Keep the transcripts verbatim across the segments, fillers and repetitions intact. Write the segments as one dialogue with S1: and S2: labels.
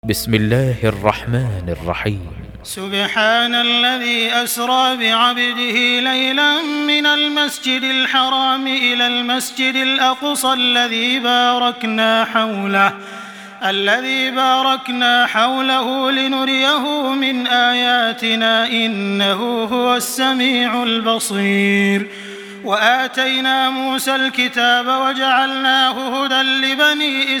S1: بسم الله الرحمن الرحيم.
S2: سبحان الذي أسرى بعبده ليلا من المسجد الحرام إلى المسجد الأقصى الذي باركنا حوله الذي باركنا حوله لنريه من آياتنا إنه هو السميع البصير. وآتينا موسى الكتاب وجعلناه هدى لبني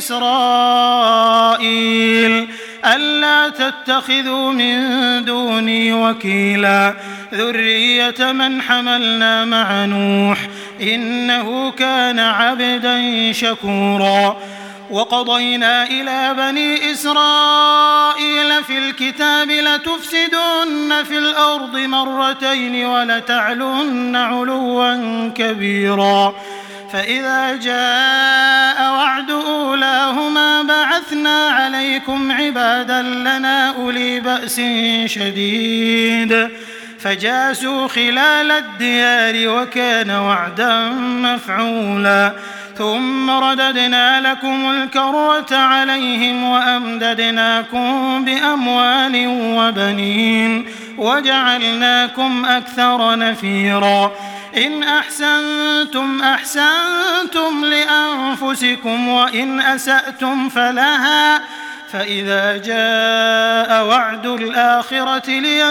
S2: إسرائيل ألا تتخذوا من دوني وكيلا ذرية من حملنا مع نوح إنه كان عبدا شكورا. وقضينا إلى بني إسرائيل في الكتاب لتفسدن في الأرض مرتين ولتعلن علوا كبيرا. فإذا جاء وعد أولاهما بعثنا عليكم عبادا لنا أولي بأس شديد فجاسوا خلال الديار وكان وعدا مفعولا. ثم رددنا لكم الكرة عليهم وأمددناكم بأموال وبنين وجعلناكم أكثر نفيرا. إن أحسنتم أحسنتم لأنفسكم وإن أسأتم فلها. فإذا جاء وعد الآخرة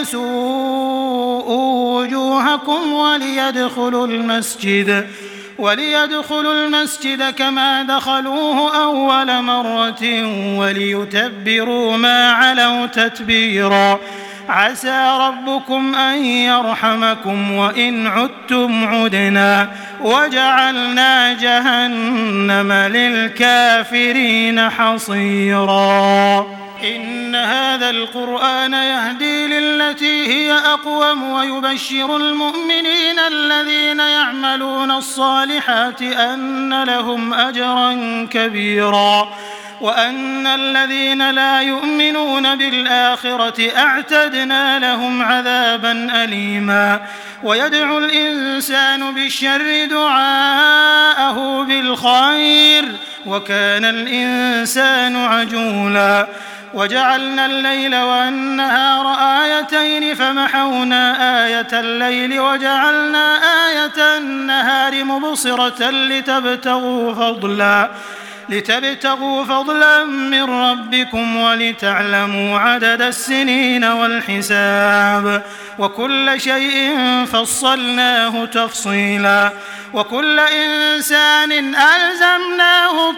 S2: ليسوءوا وجوهكم وليدخلوا المسجد وليدخلوا المسجد كما دخلوه أول مرة وليتبروا ما علوا تتبيرا. عسى ربكم أن يرحمكم وإن عدتم عدنا وجعلنا جهنم للكافرين حصيرا. إن هذا القرآن يهدي للتي هي أقوم ويبشر المؤمنين الذين يعملون الصالحات أن لهم أجرا كبيرا وأن الذين لا يؤمنون بالآخرة أعتدنا لهم عذابا أليما. ويدعو الإنسان بالشر دعاءه بالخير وكان الإنسان عجولا. وجعلنا الليل والنهار آيتين فمحونا آية الليل وجعلنا آية النهار مبصرة لتبتغوا فضلا لتبتغوا فضلا من ربكم ولتعلموا عدد السنين والحساب وكل شيء فصلناه تفصيلا. وكل إنسان ألزمناه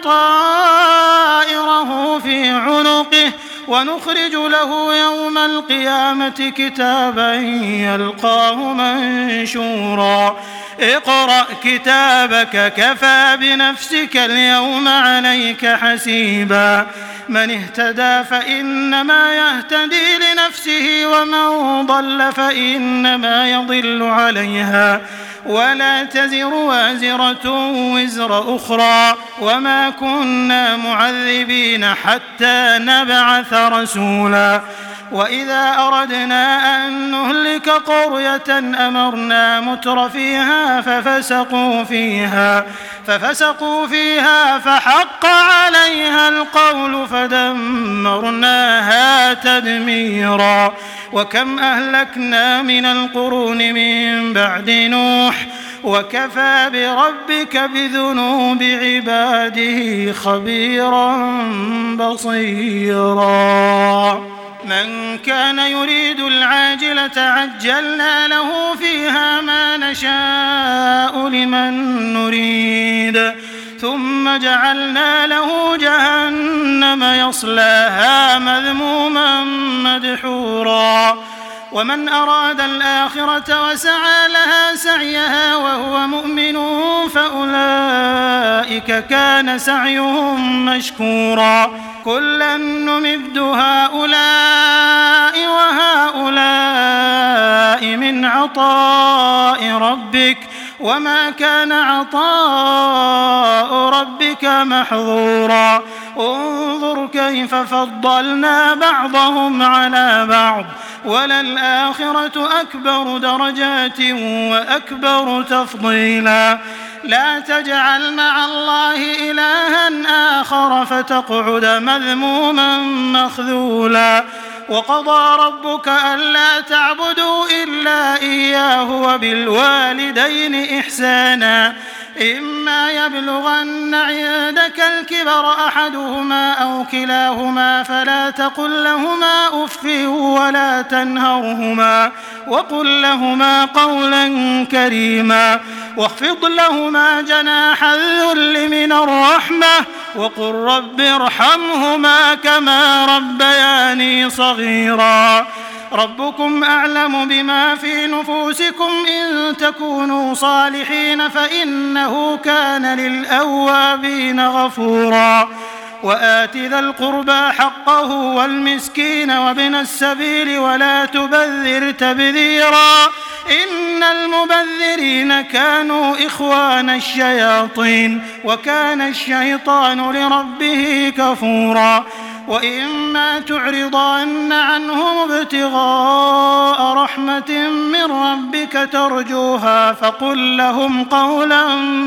S2: طائره في عنقه ونخرج له يوم القيامة كتابا يلقاه منشورا. اقرأ كتابك كفى بنفسك اليوم عليك حسيبا. من اهتدى فإنما يهتدي لنفسه ومن ضل فإنما يضل عليها ولا تزر وازرة وزر أخرى وما كنا معذبين حتى نبعث رسولا. وإذا أردنا أن نهلك قرية أمرنا متر فيها ففسقوا فيها ففسقوا فيها فحق عليها القول فدمرناها تدميرا. وكم أهلكنا من القرون من بعد نوح وكفى بربك بذنوب عباده خبيرا بصيرا. من كان يريد العاجلة عجلنا له فيها ما نشاء لمن نريد ثم جعلنا له جهنم يصلاها مذموما مدحورا. ومن أراد الآخرة وسعى لها سعيها وهو مؤمن فأولئك كان سعيهم مشكورا. كلا نمد هؤلاء وهؤلاء من عطاء ربك وما كان عطاء ربك محظورا. انظر كيف فضلنا بعضهم على بعض وللآخرة أكبر درجات وأكبر تفضيلا. لا تجعل مع الله إلها آخر فتقعد مذموما مخذولا وقضى ربك ألا تعبدوا إلا إياه وبالوالدين إحسانا إما يبلغن عندك الكبر أحدهما أو كلاهما فلا تقل لهما أف ولا تنهرهما وقل لهما قولا كريما واخفض لهما جناح الذل من الرحمة وقل رب ارحمهما كما ربياني صغيرا ربكم أعلم بما في نفوسكم إن تكونوا صالحين فإنه كان للأوابين غفورا وآت ذا القربى حقه والمسكين وابن السبيل ولا تبذر تبذيرا إن المبذرين كانوا إخوان الشياطين وكان الشيطان لربه كفورا وإما تعرضن عنهم ابتغاء رحمة من ربك ترجوها فقل لهم قولا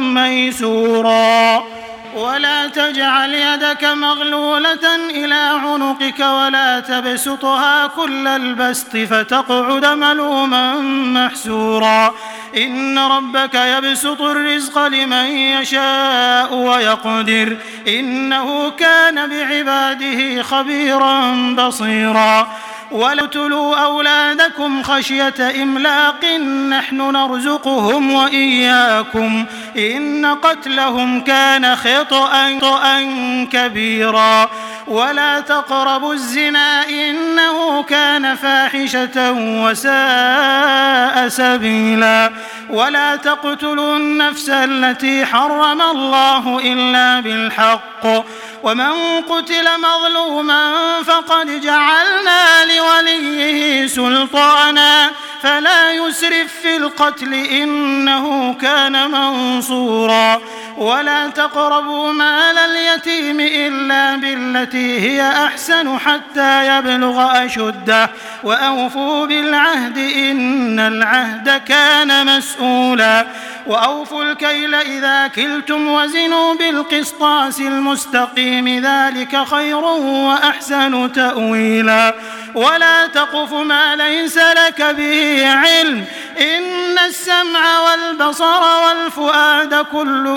S2: ميسورا ولا تجعل يدك مغلولة إلى عنقك ولا تبسطها كل البسط فتقعد ملوما محسورا إن ربك يبسط الرزق لمن يشاء ويقدر إنه كان بعباده خبيرا بصيرا ولا تلوا أولادكم خشية إملاق نحن نرزقهم وإياكم إن قتلهم كان خطأ كبيرا ولا تقربوا الزنا إنه كان فاحشة وساء سبيلا ولا تقتلوا النفس التي حرم الله إلا بالحق ومن قتل مظلوما فقد جعلنا لوليه سلطانا فلا يسرف في القتل إنه كان منصورا ولا تقربوا مال اليتيم إلا بالتي هي أحسن حتى يبلغ أشده وأوفوا بالعهد إن العهد كان مسؤولا وأوفوا الكيل إذا كلتم وزنوا بالقسطاس المستقيم ذلك خير وأحسن تأويلا ولا تقف ما ليس لك به علم إن السمع والبصر والفؤاد كل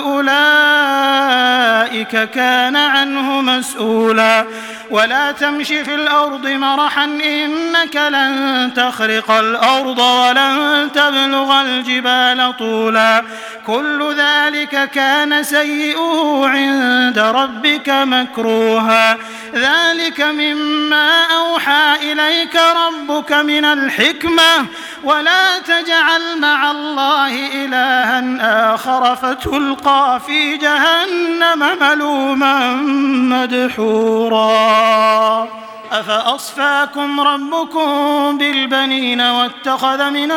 S2: أولئك كان عنه مسؤولا ولا تمش في الأرض مرحا إنك لن تخرق الأرض ولن تبلغ الجبال طولا كل ذلك كان سيئه عند ربك مكروها ذلك مما أوحى إليك ربك من الحكمة ولا تجعل مع الله إلها آخر فتلقى في جهنم ملوما مدحورا أفأصفاكم ربكم بالبنين واتخذ من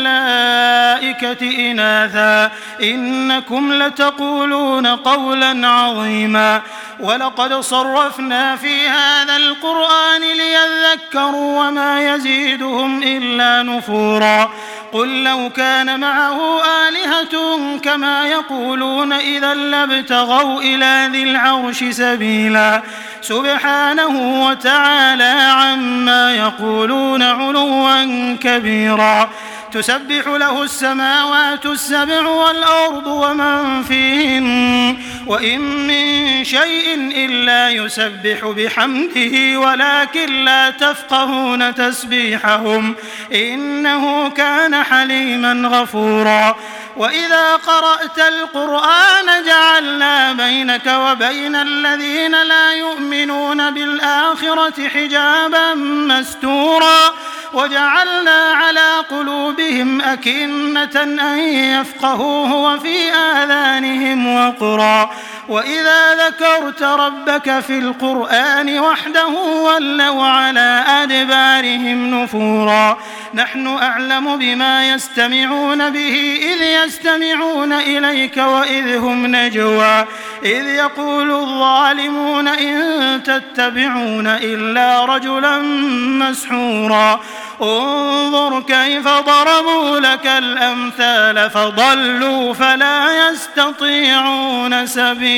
S2: الملائكة إناثا إنكم لتقولون قولا عظيما ولقد صرفنا في هذا القرآن ليذكروا وما يزيدهم إلا نفورا قل لو كان معه آلهة كما يقولون إذا لابتغوا إلى ذي العرش سبيلا سبحانه وتعالى عما يقولون علوا كبيرا تسبح له السماوات السبع والأرض ومن فيهن وإن من شيء إلا يسبح بحمده ولكن لا تفقهون تسبيحهم إنه كان حليما غفورا وإذا قرأت القرآن جعلنا بينك وبين الذين لا يؤمنون بالآخرة حجابا مستورا وجعلنا على قلوبهم أكنة أن يفقهوه وفي آذانهم وقرا وإذا ذكرت ربك في القرآن وحده ولوا على أدبارهم نفورا نحن أعلم بما يستمعون به إذ يستمعون إليك وإذ هم نجوى إذ يقول الظالمون إن تتبعون إلا رجلا مسحورا انظر كيف ضربوا لك الأمثال فضلوا فلا يستطيعون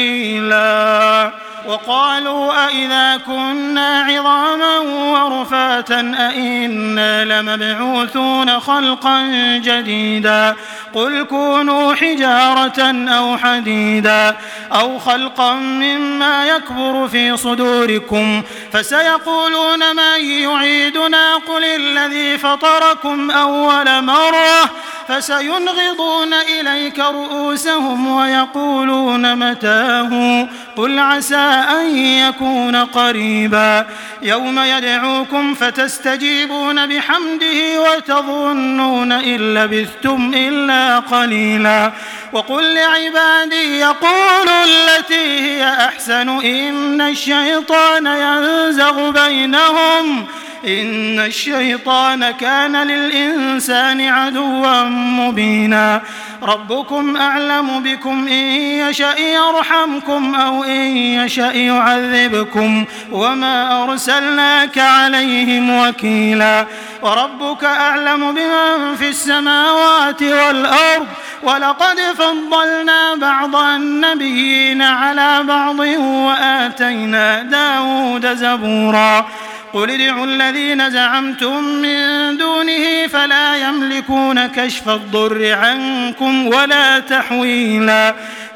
S2: سبيلا وقالوا أئذا كنا عظاما ورفاتا أئنا لمبعوثون خلقا جديدا قل كونوا حجارة أو حديدا أو خلقا مما يكبر في صدوركم فسيقولون من يعيدنا قل الذي فطركم أول مرة فسينغضون إليك رؤوسهم ويقولون متاه قل عسى أن يكون قريبا يوم يدعوكم فتستجيبون بحمده وتظنون إن لبثتم إلا قليلا وقل لعبادي يقولوا التي هي أحسن إن الشيطان ينزغ بينهم إن الشيطان كان للإنسان عدوا مبينا ربكم أعلم بكم إن يشأ يرحمكم أو إن يشأ يعذبكم وما أرسلناك عليهم وكيلا وربك أعلم بمن في السماوات والأرض ولقد فضلنا بعض النبيين على بعض وآتينا داود زبورا قل ادعوا الذين زعمتم من دونه فلا يملكون كشف الضر عنكم ولا تحويلا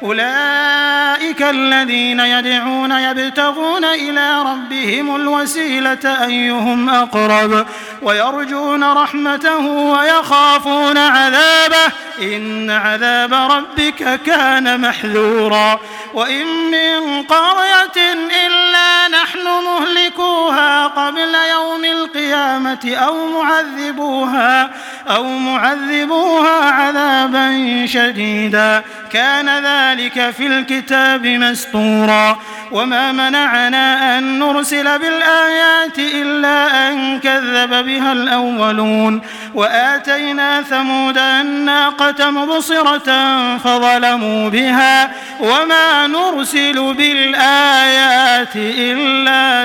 S2: أولئك الذين يدعون يبتغون إلى ربهم الوسيلة أيهم أقرب ويرجون رحمته ويخافون عذابه إن عذاب ربك كان محذورا وإن من قرية إلا نحن مهلكوها قبل يوم القيامة أو معذبوها أو معذبوها عذابا شديدا كان ذلك في الكتاب مسطورا وما منعنا أن نرسل بالآيات إلا أن كذب بها الأولون وآتينا ثمود الناقة مبصرة فظلموا بها وما نرسل بالآيات إلا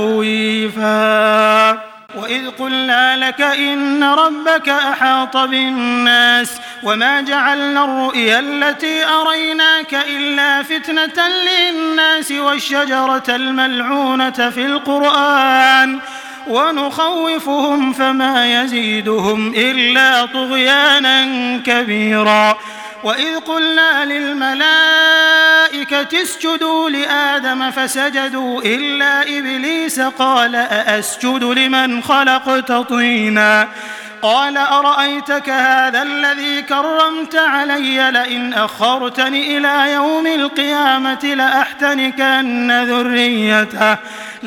S2: تخويفا وإذ قلنا لك إن ربك أحاط بالناس وما جعلنا الرؤيا التي أريناك إلا فتنة للناس والشجرة الملعونة في القرآن ونخوفهم فما يزيدهم إلا طغيانا كبيرا وإذ قلنا للملائكة اسجدوا لآدم فسجدوا إلا إبليس قال أأسجد لمن خلقت طينا قال أرأيتك هذا الذي كرمت علي لئن أخرتني إلى يوم القيامة لأحتنكن ذريته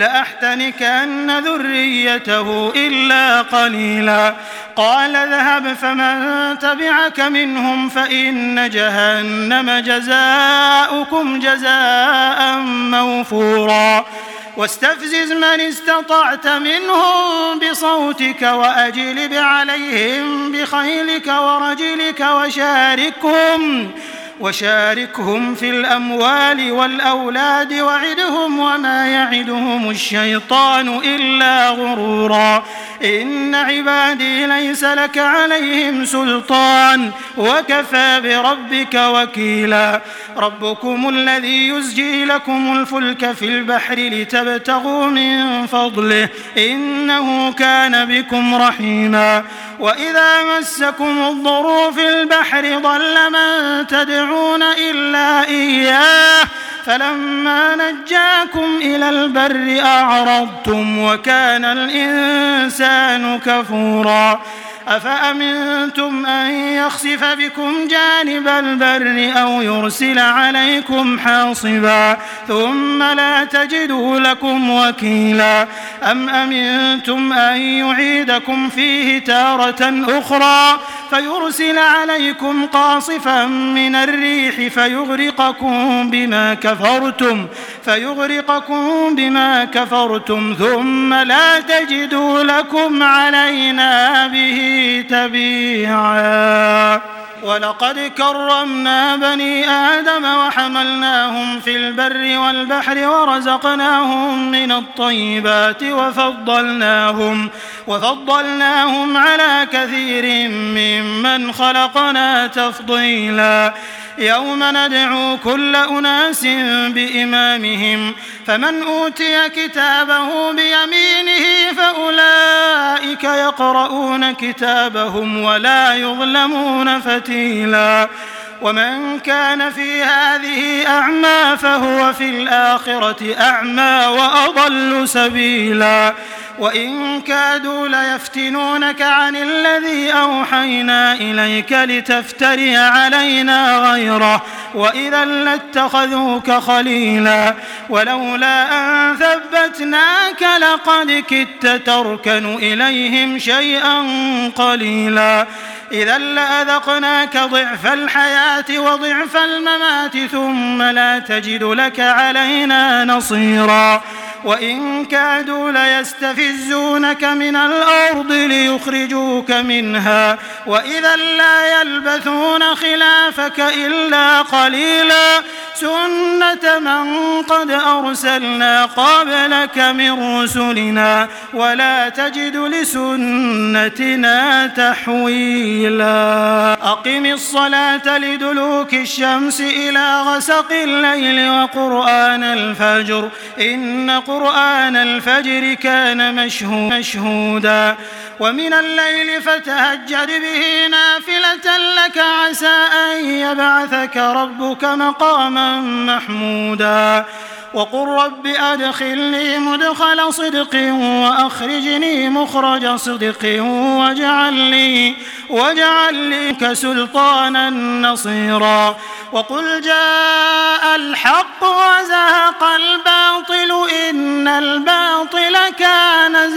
S2: لأحتنكن ذريته إلا قليلا قال ذهب فمن تبعك منهم فإن جهنم جزاؤكم جزاء موفورا واستفزز من استطعت منهم بصوتك وأجلب عليهم بخيلك ورجلك وشاركهم وشاركهم في الأموال والأولاد وعدهم وما يعدهم الشيطان إلا غرورا إن عبادي ليس لك عليهم سلطان وكفى بربك وكيلا ربكم الذي يزجي لكم الفلك في البحر لتبتغوا من فضله إنه كان بكم رحيما وإذا مسكم الضر في البحر ضل من تدعون إلا إياه فلما نجاكم إلى البر أعرضتم وكان الإنسان كفورا أفأمنتم أن يخسف بكم جانب البر أو يرسل عليكم حاصبا ثم لا تجدوا لكم وكيلا أم أمنتم أن يعيدكم فيه تارة أخرى فيرسل عليكم قاصفا من الريح فيغرقكم بما كفرتم فيغرقكم بما كفرتم ثم لا تجدوا لكم علينا به تبيعا ولقد كرمنا بني آدم وحملناهم في البر والبحر ورزقناهم من الطيبات وفضلناهم, وفضلناهم على كثير ممن خلقنا تفضيلا يوم ندعو كل أناس بإمامهم فمن أوتي كتابه بيمينه فأولئك يقرؤون كتابهم ولا يظلمون فتيلا ومن كان في هذه أعمى فهو في الآخرة أعمى وأضل سبيلا وإن كادوا ليفتنونك عن الذي أوحينا إليك لتفتري علينا غيره وإذا لاتخذوك خليلا ولولا أن ثبتناك لقد كدت تركن إليهم شيئا قليلا إذا لأذقناك ضعف الحياة وضعف الممات ثم لا تجد لك علينا نصيرا وإن كادوا ليستفزونك من الأرض ليخرجوك منها وإذا لا يلبثون خلافك إلا قليلا سنة من قد أرسلنا قبلك من رسلنا ولا تجد لسنتنا تحويلا أقم الصلاة لدلوك الشمس إلى غسق الليل وقرآن الفجر إن قرآن الفجر كان مشهودا ومن الليل فتهجد به نافلة لك عسى أن يبعثك ربك مقاما محمودا وقل رب أدخلني مدخل صدق وأخرجني مخرج صدق واجعل لي, واجعل لي كسلطانا نصيرا وقل جاء الحق وزهق الباطل إن الباطل كان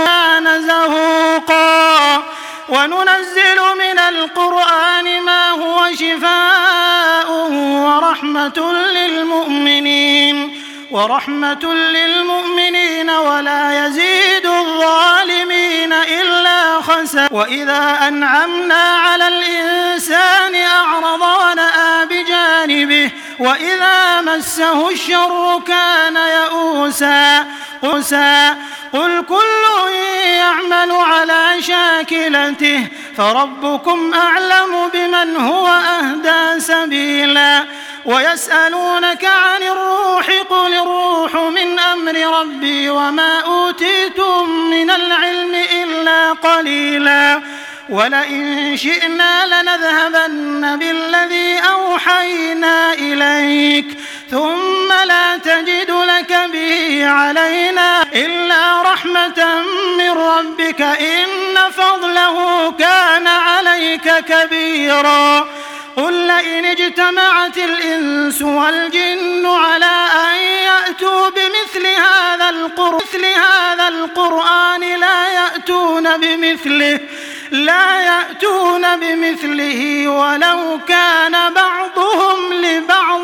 S2: زهوقا وننزل من القرآن ما هو شفاء ورحمة للمؤمنين ورحمة للمؤمنين ولا يزيد الظالمين إلا خسارا وإذا أنعمنا على الإنسان أعرض ونأى بجانبه وإذا مسه الشر كان يئوسا قل كل يعمل على شاكلته فربكم أعلم بمن هو أهدى سبيلا ويسألونك عن الروح قل الروح من أمر ربي وما أوتيتم من العلم إلا قليلا ولئن شئنا لنذهبن بالذي أوحينا إليك ثم لا تجد لك به علينا إلا رحمة من ربك إن فضله كان عليك كبيرا قل لئن اجتمعت الإنس والجن على أن يأتوا بمثل هذا القرآن, هذا القرآن لا يأتون بمثله لا يأتون بمثله ولو كان بعضهم لبعض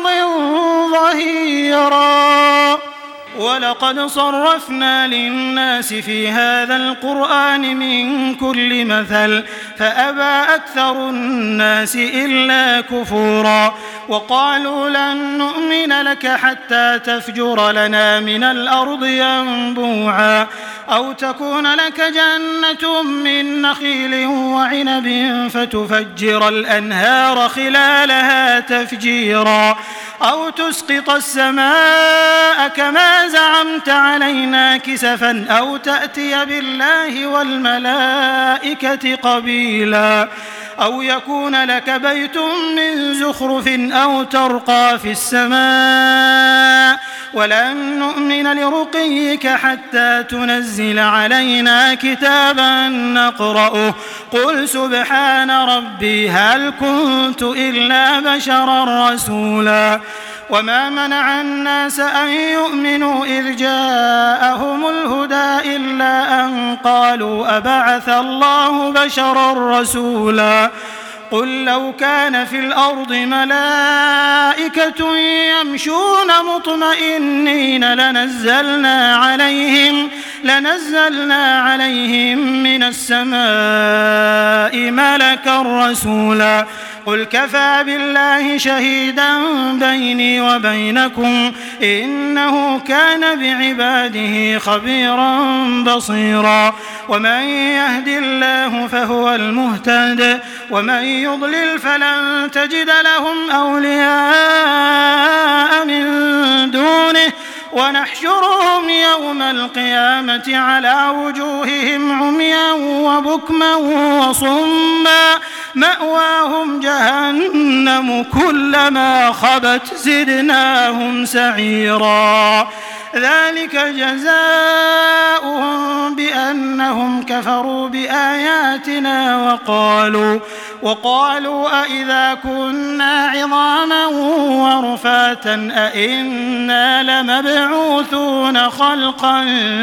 S2: ظهيرا ولقد صرفنا للناس في هذا القرآن من كل مثل فأبى أكثر الناس إلا كفورا وقالوا لن نؤمن لك حتى تفجر لنا من الأرض ينبوعا أو تكون لك جنة من نخيل وعنب فتفجر الأنهار خلالها تفجيرا أو تسقط السماء كما زعمت علينا كسفا أو تأتي بالله والملائكة قبيلا أو يكون لك بيت من زخرف أو ترقى في السماء ولن نؤمن لرقيك حتى تنزل علينا كتابا نقرأه قل سبحان ربي هل كنت إلا بشرا رسولا وما منع الناس أن يؤمنوا إذ جاءهم الهدى إلا أن قالوا أبعث الله بشرا رسولا قل لو كان في الأرض ملائكة يمشون مطمئنين لنزلنا عليهم لنزلنا عليهم من السماء ملكا رسولا قل كفى بالله شهيدا بيني وبينكم إنه كان بعباده خبيرا بصيرا ومن يهد الله فهو المهتد ومن يضلل فلن تجد لهم أولياء من دونه ونحشرهم يوم القيامة على وجوههم عميا وبكما وصما مأواهم جهنم كلما خبت زدناهم سعيرا ذلك جزاؤهم بأنهم كفروا بآياتنا وقالوا وقالوا أئذا كنا عظاما ورفاتا أئنا لمبعوثون خلقا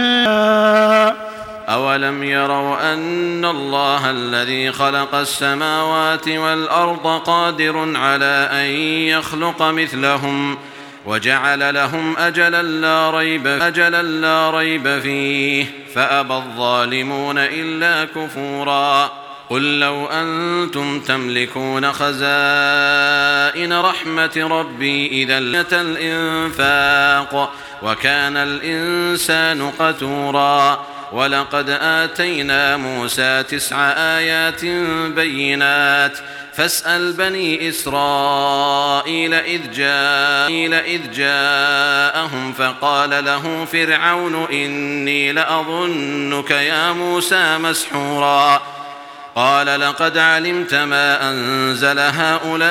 S3: أولم يروا أن الله الذي خلق السماوات والأرض قادر على أن يخلق مثلهم وجعل لهم أجلا لا ريب, أجلا لا ريب فيه فأبى الظالمون إلا كفورا قل لو أنتم تملكون خزائن رحمة ربي إذا لأتى الإنفاق وكان الإنسان قتورا ولقد آتينا موسى تسع آيات بينات فاسأل بني إسرائيل إذ, جاء إذ جاءهم فقال له فرعون إني لأظنك يا موسى مسحورا قال لقد علمت ما أنزل هؤلاء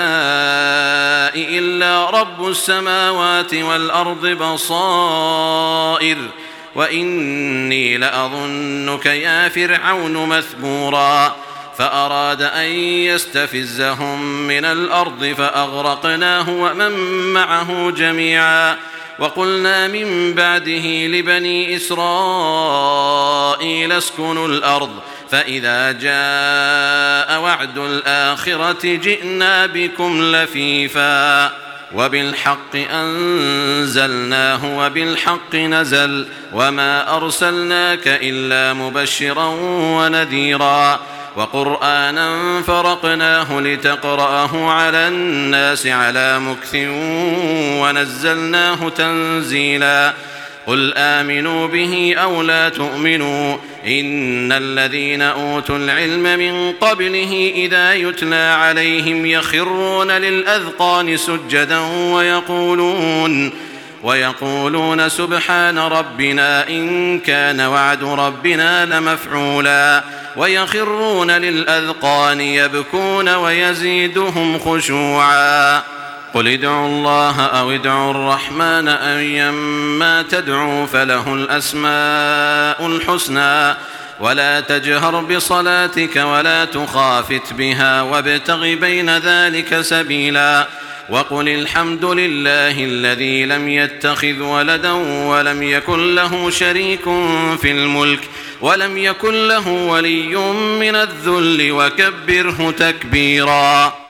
S3: إلا رب السماوات والأرض بصائر وإني لأظنك يا فرعون مثبورا فأراد أن يستفزهم من الأرض فأغرقناه ومن معه جميعا وقلنا من بعده لبني إسرائيل اسكنوا الأرض فإذا جاء وعد الآخرة جئنا بكم لفيفا وبالحق أنزلناه وبالحق نزل وما أرسلناك إلا مبشرا ونذيرا وقرآنا فرقناه لتقرأه على الناس على مكث ونزلناه تنزيلا قل آمنوا به أو لا تؤمنوا إن الذين أوتوا العلم من قبله إذا يتلى عليهم يخرون للأذقان سجدا ويقولون ويقولون سبحان ربنا إن كان وعد ربنا لمفعولا ويخرون للأذقان يبكون ويزيدهم خشوعا قل ادعوا الله أو ادعوا الرحمن أيما تدعوا فله الأسماء الحسنى ولا تجهر بصلاتك ولا تخافت بها وابتغ بين ذلك سبيلا وقل الحمد لله الذي لم يتخذ ولدا ولم يكن له شريك في الملك ولم يكن له ولي من الذل وكبره تكبيرا.